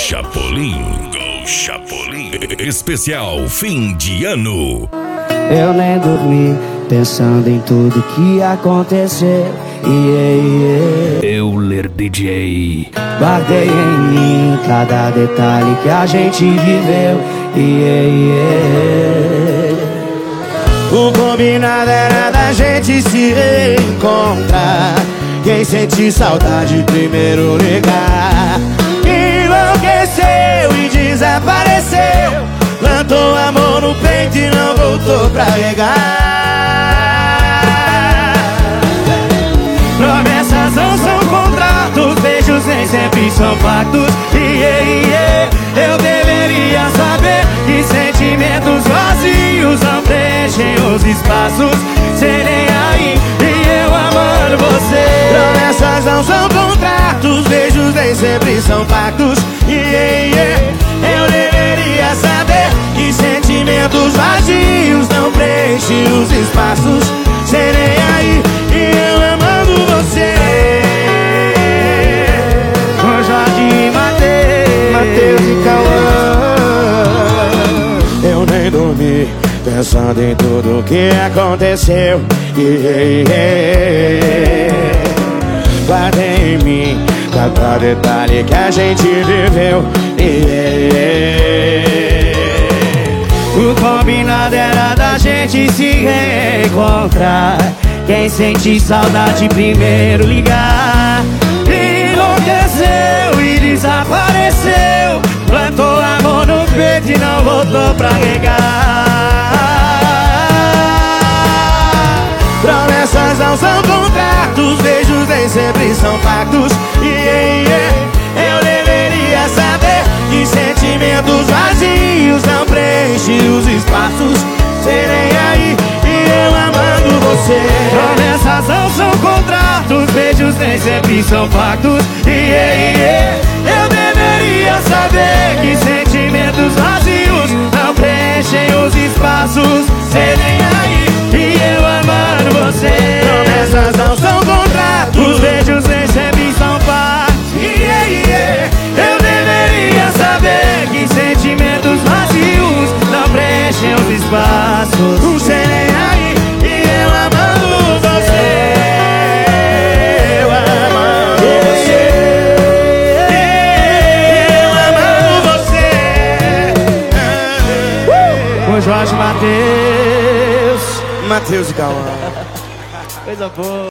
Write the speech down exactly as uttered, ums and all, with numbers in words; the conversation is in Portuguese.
Chapolin, Go Chapolin. Especial fim de ano. Eu nem dormi, pensando em tudo que aconteceu. Yeah, yeah. Euler D J. Guardei em mim cada detalhe que a gente viveu. Yeah, yeah. O combinado era da gente se reencontrar. Quem sentir saudade primeiro ligar. Enlouqueceu e desapareceu. Plantou amor no peito e não voltou pra regar. Promessas não são contratos, beijos nem sempre são pactos. Yeah, yeah. Eu deveria saber que sentimentos vazios não preenchem os espaços. Serei aí e eu amando você. Promessas não são contratos, beijos nem sempre são pactos. Yeah, yeah. Eu deveria saber que sentimentos vazios não preenchem os espaços. Serei aí e eu amando você. Com Jorge e Mateus, Mateus e Cauã. Eu nem dormi, pensando em tudo que aconteceu. Yeah, yeah. Guardei em mim cada detalhe que a gente viveu. Yeah, yeah. O combinado era da gente se reencontrar. Quem sente saudade primeiro ligar. Enlouqueceu e desapareceu. Plantou amor no peito e não voltou pra regar. Promessas não são contratos, beijos nem sempre são pactos. Yeah, yeah. Eu deveria saber que sentimentos vazios não preenchem os espaços. Serei aí e eu amando você. Promessas não são contratos, beijos nem sempre são pactos. Yeah, yeah. Eu deveria saber que sentimentos vazios não preenchem os espaços. Serei aí e eu amando você. Promessas não são contratos, beijos nem sempre são pactos. Yeah, yeah. Eu deveria saber que sentimentos vazios não preenchem os espaços. Serei aí e eu amando você. Eu amando você. Eu amando você. Com Jorge Mateus, Mateus e Cauã. Coisa boa.